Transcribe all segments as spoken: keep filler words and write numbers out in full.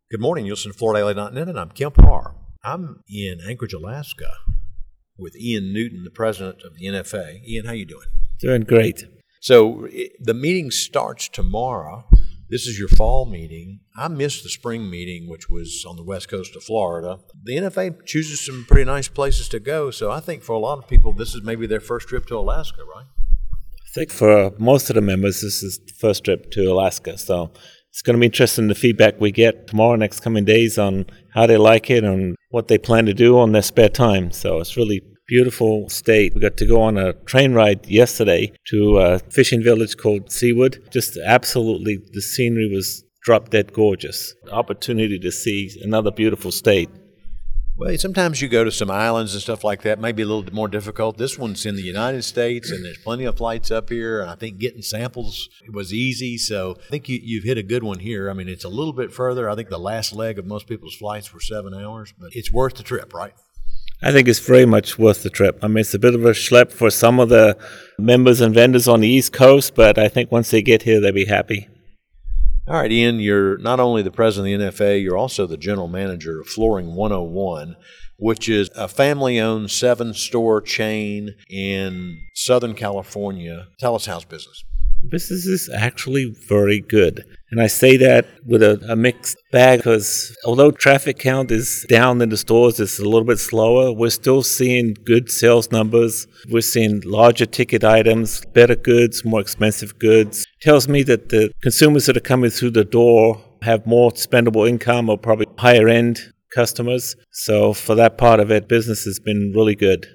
Good morning. You're listening to Florida Daily dot net, and I'm Kemp Harr. I'm in Anchorage, Alaska, with Ian Newton, the president of the N F A. Ian, how you doing? Doing great. So it, the meeting starts tomorrow. This is your fall meeting. I missed the spring meeting, which was on the west coast of Florida. The N F A chooses some pretty nice places to go, so I think for a lot of people, this is maybe their first trip to Alaska, right? I think for most of the members, this is the first trip to Alaska, so it's going to be interesting the feedback we get tomorrow, next coming days, on how they like it and what they plan to do on their spare time. So it's really beautiful state. We got to go on a train ride yesterday to a fishing village called Seaward. Just absolutely, the scenery was drop dead gorgeous. Opportunity to see another beautiful state. Well, sometimes you go to some islands and stuff like that, maybe a little more difficult. This one's in the United States, and there's plenty of flights up here. And I think getting samples was easy, so I think you, you've hit a good one here. I mean, it's a little bit further. I think the last leg of most people's flights were seven hours, but it's worth the trip, right? I think it's very much worth the trip. I mean, it's a bit of a schlep for some of the members and vendors on the East Coast, but I think once they get here, they'll be happy. All right, Ian, you're not only the president of the N F A, you're also the general manager of Flooring one oh one, which is a family-owned seven-store chain in Southern California. Tell us how's business. Business is actually very good. And I say that with a, a mixed bag because although traffic count is down in the stores, it's a little bit slower, we're still seeing good sales numbers. We're seeing larger ticket items, better goods, more expensive goods. Tells me that the consumers that are coming through the door have more spendable income or probably higher end customers. So for that part of it, business has been really good.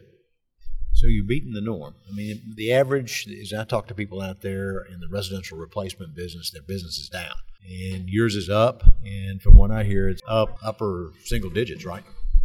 So you're beating the norm. I mean, the average, as I talk to people out there in the residential replacement business, their business is down. And yours is up. And from what I hear, it's up upper single digits, right?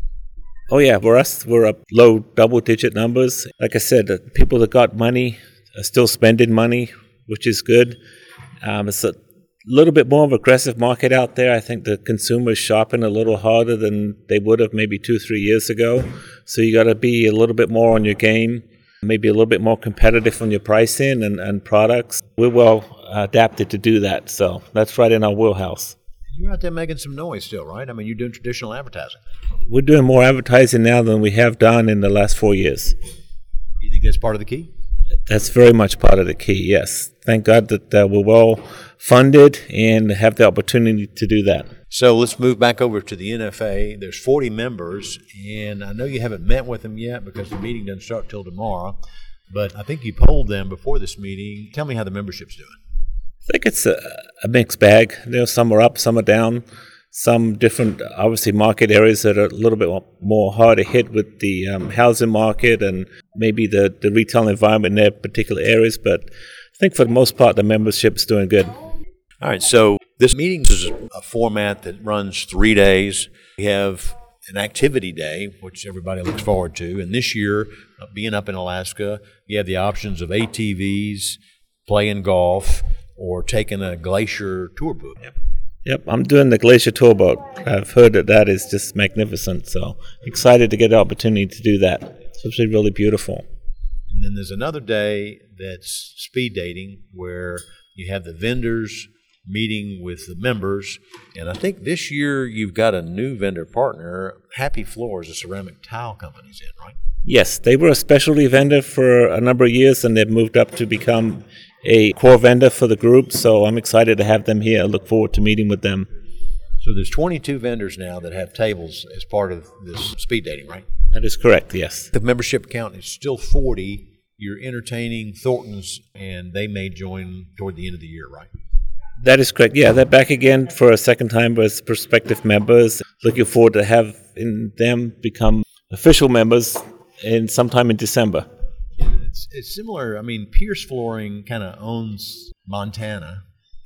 Oh, yeah. For us, we're up low double-digit numbers. Like I said, the people that got money are still spending money, which is good. Um, it's a little bit more of an aggressive market out there. I think the consumer is shopping a little harder than they would have maybe two, three years ago. So you got to be a little bit more on your game, maybe a little bit more competitive on your pricing and, and products. We're well adapted to do that. So that's right in our wheelhouse. You're out there making some noise still, right? I mean, you're doing traditional advertising. We're doing more advertising now than we have done in the last four years. Do you think that's part of the key? That's very much part of the key, yes. Thank God that uh, we're well funded and have the opportunity to do that. So let's move back over to the N F A. There's forty members, and I know you haven't met with them yet because the meeting doesn't start till tomorrow, but I think you polled them before this meeting. Tell me how the membership's doing. I think it's a, a mixed bag. You know, some are up, some are down. Some different, obviously, market areas that are a little bit more hard to hit with the um, housing market and maybe the, the retail environment in their particular areas. But I think for the most part, the membership is doing good. All right, so this meeting is a format that runs three days. We have an activity day, which everybody looks forward to. And this year, uh, being up in Alaska, you have the options of A T Vs, playing golf, or taking a glacier tour boat. Yep. Yep, I'm doing the Glacier Tour Boat. I've heard that that is just magnificent, so excited to get the opportunity to do that. It's actually really beautiful. And then there's another day that's speed dating where you have the vendors meeting with the members. And I think this year you've got a new vendor partner, Happy Floors, a ceramic tile company's in, right? Yes, they were a specialty vendor for a number of years, and they've moved up to become a core vendor for the group, so I'm excited to have them here. I look forward to meeting with them. So there's twenty-two vendors now that have tables as part of this speed dating, right? That is correct, yes. The membership count is still forty. You're entertaining Thornton's, and they may join toward the end of the year, right? That is correct. Yeah, they're back again for a second time as prospective members. Looking forward to having them become official members in sometime in December. It's, it's similar. I mean, Pierce Flooring kind of owns Montana,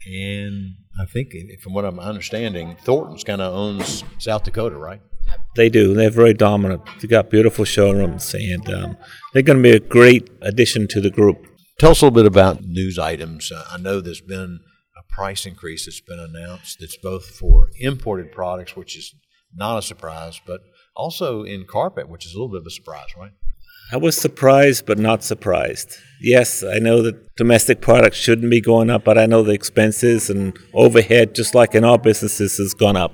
and I think, from what I'm understanding, Thornton's kind of owns South Dakota, right? They do. They're very dominant. They've got beautiful showrooms, and um, they're going to be a great addition to the group. Tell us a little bit about news items. Uh, I know there's been a price increase that's been announced that's both for imported products, which is not a surprise, but also in carpet, which is a little bit of a surprise, right? I was surprised, but not surprised. Yes, I know that domestic products shouldn't be going up, but I know the expenses and overhead, just like in our businesses, has gone up.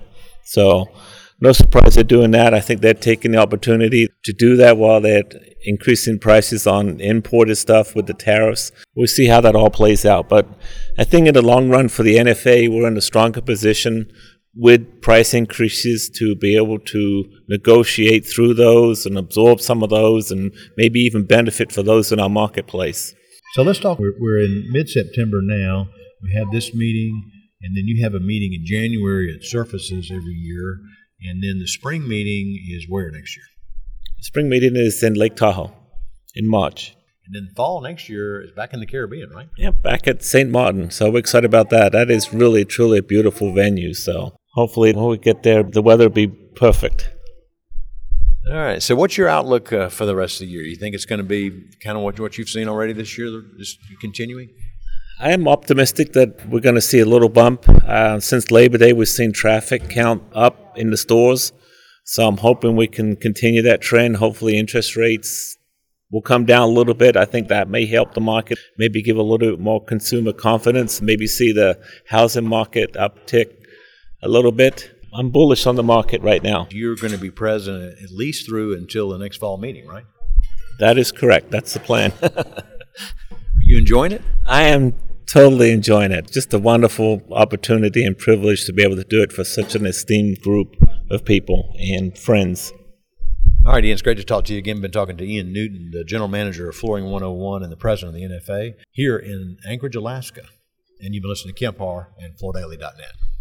So no surprise they're doing that. I think they're taking the opportunity to do that while they're increasing prices on imported stuff with the tariffs. We'll see how that all plays out. But I think in the long run for the N F A, we're in a stronger position with price increases to be able to negotiate through those and absorb some of those and maybe even benefit for those in our marketplace. So let's talk. We're, we're in mid-September now. We have this meeting, and then you have a meeting in January at Surfaces every year, and then the spring meeting is where next year? The spring meeting is in Lake Tahoe in March. And then fall next year is back in the Caribbean, right? Yeah, back at Saint Martin. So we're excited about that. That is really, truly a beautiful venue. So hopefully when we get there, the weather will be perfect. All right. So what's your outlook uh, for the rest of the year? You think it's going to be kind of what, what you've seen already this year, just continuing? I am optimistic that we're going to see a little bump. Uh, since Labor Day, we've seen traffic count up in the stores. So I'm hoping we can continue that trend. Hopefully interest rates will come down a little bit. I think that may help the market, maybe give a little bit more consumer confidence, maybe see the housing market uptick a little bit. I'm bullish on the market right now. You're going to be present at least through until the next fall meeting, right? That is correct. That's the plan. Are you enjoying it? I am totally enjoying it. Just a wonderful opportunity and privilege to be able to do it for such an esteemed group of people and friends. All right, Ian, it's great to talk to you again. Been talking to Ian Newton, the general manager of Flooring one oh one and the president of the N F A here in Anchorage, Alaska. And you've been listening to Kemp Harr and Flordaily dot net.